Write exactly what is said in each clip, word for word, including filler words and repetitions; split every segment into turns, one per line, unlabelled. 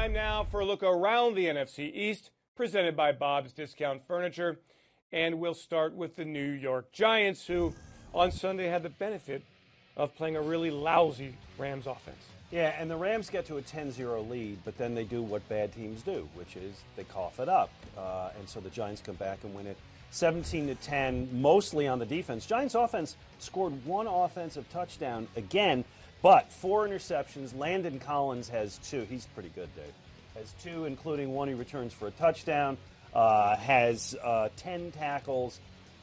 Time now for a look around the N F C East, presented by Bob's Discount Furniture. And we'll start with the New York Giants, who on Sunday had the benefit of playing a really lousy Rams offense.
Yeah, and the Rams get to a ten zero lead, but then they do what bad teams do, which is they cough it up. Uh, and so the Giants come back and win it seventeen to ten, mostly on the defense. Giants offense scored one offensive touchdown again, but four interceptions. Landon Collins has two. He's pretty good, Dave. Has two, including one he returns for a touchdown. Uh, has uh, ten tackles.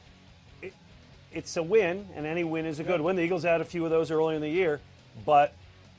It, it's a win, and any win is a good win. The Eagles had a few of those early in the year, but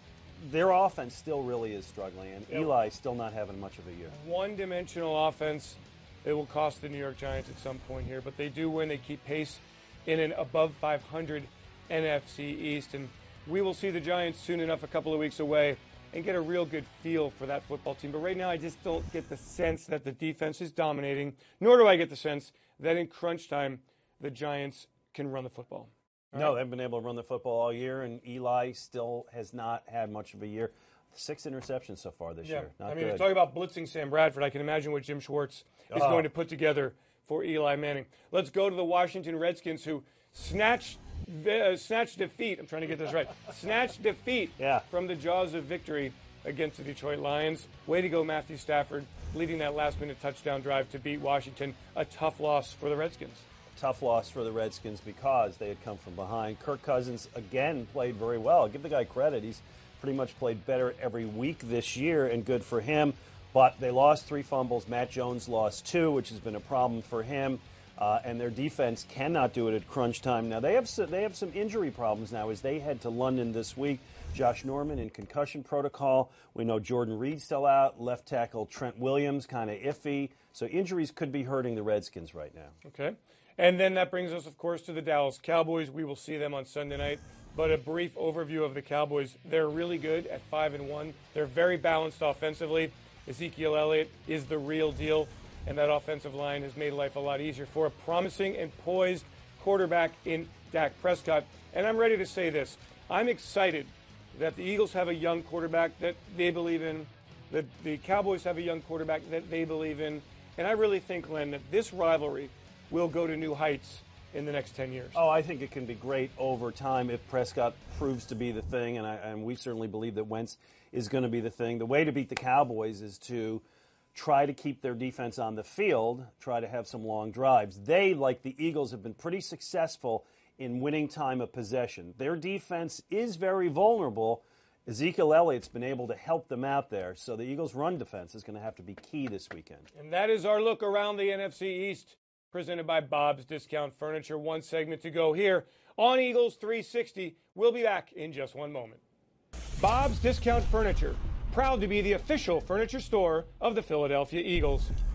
their offense still really is struggling, and yep. Eli still not having much of a year.
One-dimensional offense. It will cost the New York Giants at some point here, but they do win. They keep pace in an above five hundred N F C East, and we will see the Giants soon enough, a couple of weeks away, and get a real good feel for that football team. But right now I just don't get the sense that the defense is dominating, nor do I get the sense that in crunch time the Giants can run the football.
All no, right? They haven't been able to run the football all year, and Eli still has not had much of a year. Six interceptions so far this
yeah.
year. Not
I mean,
good.
you're talking about blitzing Sam Bradford. I can imagine what Jim Schwartz is
oh.
going to put together for Eli Manning. Let's go to the Washington Redskins, who snatched uh, snatched defeat. I'm trying to get this right. snatched defeat
yeah.
from the jaws of victory against the Detroit Lions. Way to go, Matthew Stafford, leading that last-minute touchdown drive to beat Washington. A tough loss for the Redskins.
Tough loss for the Redskins because they had come from behind. Kirk Cousins, again, played very well. Give the guy credit. He's pretty much played better every week this year, and good for him. But they lost three fumbles. Matt Jones lost two, which has been a problem for him. Uh, and their defense cannot do it at crunch time. Now, they have some, they have some injury problems now as they head to London this week. Josh Norman in concussion protocol. We know Jordan Reed still out. Left tackle Trent Williams kind of iffy. So injuries could be hurting the Redskins right now.
Okay. And then that brings us, of course, to the Dallas Cowboys. We will see them on Sunday night. But a brief overview of the Cowboys. They're really good at five and one. They're very balanced offensively. Ezekiel Elliott is the real deal, and that offensive line has made life a lot easier for a promising and poised quarterback in Dak Prescott. And I'm ready to say this. I'm excited that the Eagles have a young quarterback that they believe in, that the Cowboys have a young quarterback that they believe in, and I really think, Len, that this rivalry will go to new heights in the next ten years.
Oh, I think it can be great over time if Prescott proves to be the thing, and, I, and we certainly believe that Wentz is going to be the thing. The way to beat the Cowboys is to try to keep their defense on the field, try to have some long drives. They, like the Eagles, have been pretty successful in winning time of possession. Their defense is very vulnerable. Ezekiel Elliott's been able to help them out there, so the Eagles' run defense is going to have to be key this weekend.
And that is our look around the N F C East, presented by Bob's Discount Furniture. One segment to go here on Eagles three sixty. We'll be back in just one moment. Bob's Discount Furniture, proud to be the official furniture store of the Philadelphia Eagles.